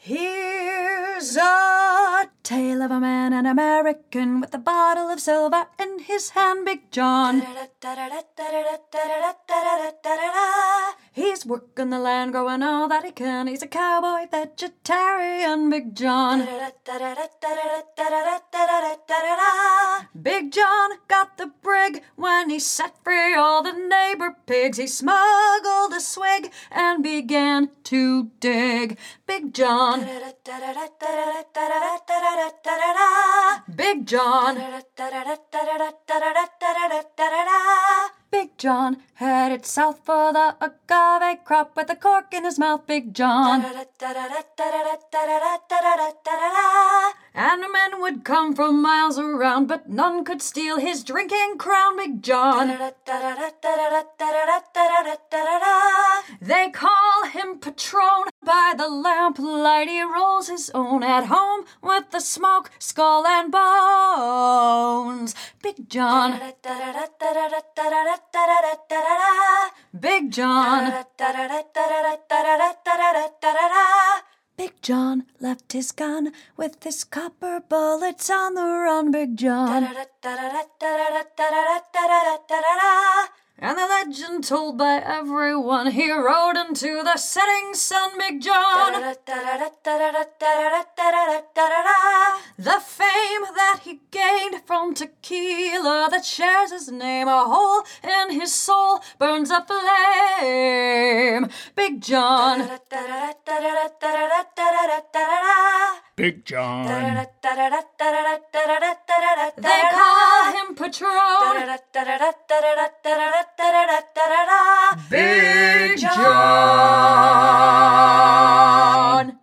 Here's a tale of a man, an American, with a bottle of silver in his hand, Big John. He's working the land, growing all that he can. He's a cowboy vegetarian, Big John. Big John got the brig when he set free all the neighbor pigs. He smuggled a swig and began to dig. Big John. Big John. Big John headed south for the agave crop with a cork in his mouth, Big John. And men would come from miles around, but none could steal his drinking crown, Big John. They call him Patron. By the lamplight he rolls his own. At home with the smoke, skull and bones, Big John. Big John. Big John left his gun with his copper bullets on the run, Big John. And the legend told by everyone, he rode into the setting sun, Big John. The fame that he gained from tequila that shares his name, a hole in his soul burns a flame, Big John. Big John. They call him Patron. Big John.